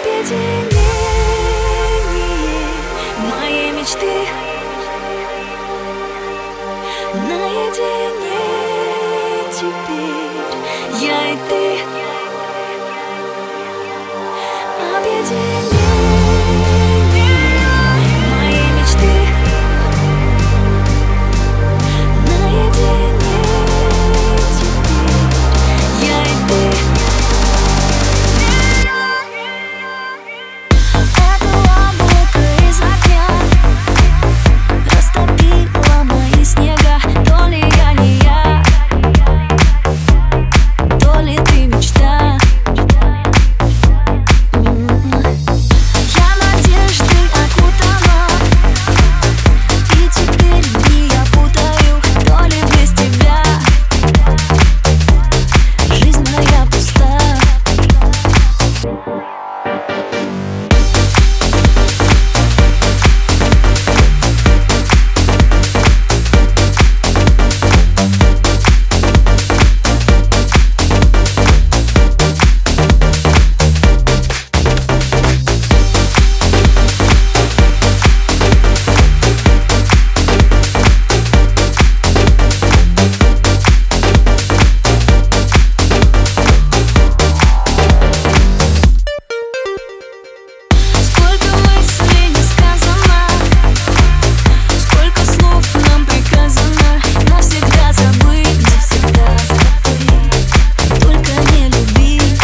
Объединение моей мечты. Наедине теперь я и ты. Объединение моей мечты. Наедине теперь я и ты. Это облако из огня растопило мои снега. То ли я не я, то ли ты мечта. Я надеждой окутана, и теперь дни я путаю. То ли без тебя жизнь моя пуста. Сколько мыслей не сказано, сколько слов нам приказано навсегда забыть, навсегда забыть, только не любить.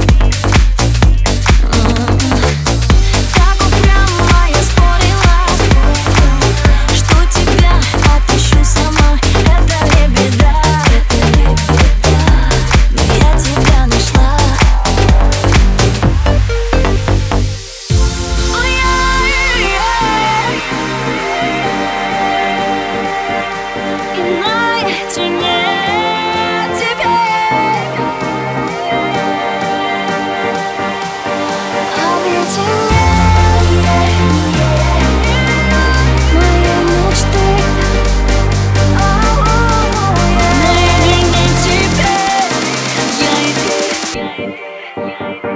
Так упрямо я спорила, что тебя отыщу сама. Это не беда, но я тебя нашла. И наедине теперь объединение моей мечты. Наедине теперь я и ты.